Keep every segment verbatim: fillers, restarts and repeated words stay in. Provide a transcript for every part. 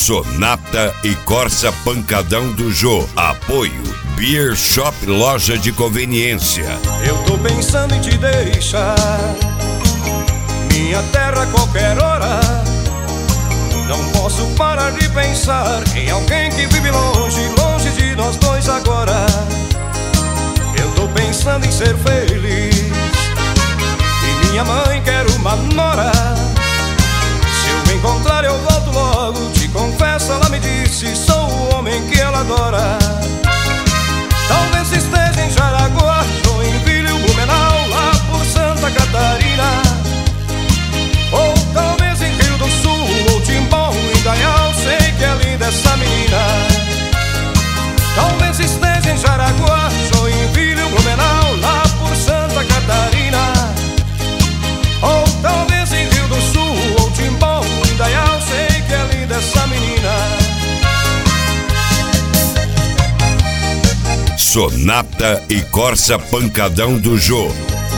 Sonata e Corsa Pancadão do Jô. Apoio Beer Shop, loja de conveniência. Eu tô pensando em te deixar, minha terra a qualquer hora. Não posso parar de pensar em alguém que vive longe, longe de nós dois agora. Eu tô pensando em ser feliz, e minha mãe quer uma nora. Se eu encontrar eu volto logo, te confesso, ela me disse, sou o homem que ela adora. Talvez esteja em Jaraguá, Joinville, Blumenau, lá por Santa Catarina. Ou talvez em Rio do Sul, ou Timbó, Indaial, sei que é linda essa menina. Talvez esteja em Jaraguá, Joinville, Blumenau, lá por Santa Catarina. Ou talvez em Rio do Sul, ou Timbó, Indaial, sei que é linda essa menina. Sonata e Corsa Pancadão do Jô.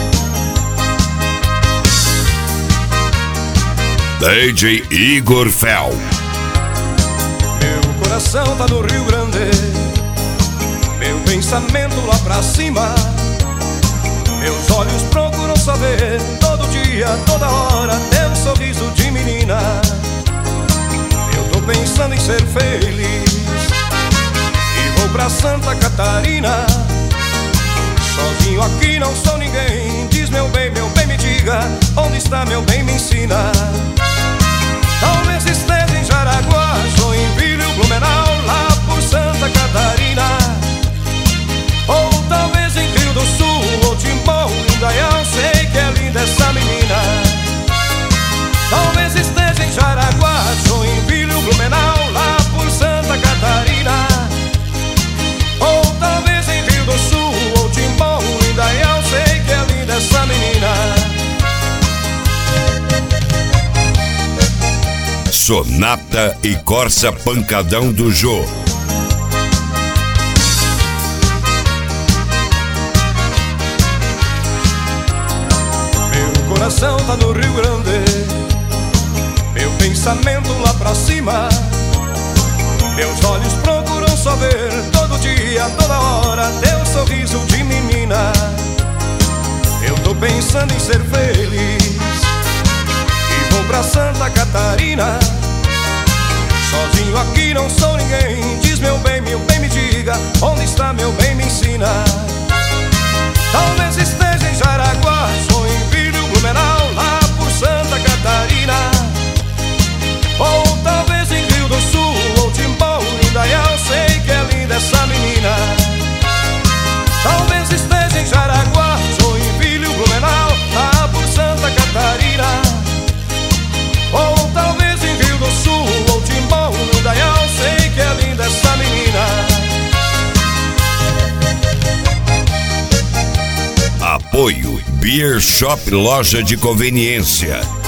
D J Igor Fel. Meu coração tá no Rio Grande, meu pensamento lá pra cima. Meus olhos procuram saber todo dia, toda hora, teu sorriso de menina. Eu tô pensando em ser feliz e vou pra Santa Catarina. Sozinho aqui não sou ninguém, diz meu bem, meu bem me diga, onde está meu bem me ensina. Talvez esteja em Jaraguá, Joinville, Blumenau, lá por Santa Catarina. Ou talvez em Rio do Sul, ou Timbó, Indaial, sei que é linda essa menina. Talvez esteja em Jaraguá, Joinville, Blumenau, lá por Santa Catarina. Ou talvez em Rio do Sul, ou Timbó, Indaial, sei que é linda essa menina. Sonata e Corsa Pancadão do Jô. Meu coração tá no Rio Grande, meu pensamento lá pra cima. Meus olhos procuram só ver todo dia, toda hora, teu sorriso de menina. Eu tô pensando em ser feliz e vou pra Santa Catarina. Sozinho aqui não sou ninguém, diz meu bem, meu bem me diga, onde está meu bem me ensina. Talvez esteja em Jaraguá, Joinville, Blumenau, lá por Santa Catarina. Ou talvez em Rio do Sul, ou Timbó, Indaial, sei que é linda essa menina. Talvez esteja em Jaraguá, Joinville, Blumenau, lá por Santa Catarina. Ou talvez em Rio do Sul, ou Timbó, Indaial, sei que é linda essa menina. Apoio Beer Shop, loja de conveniência.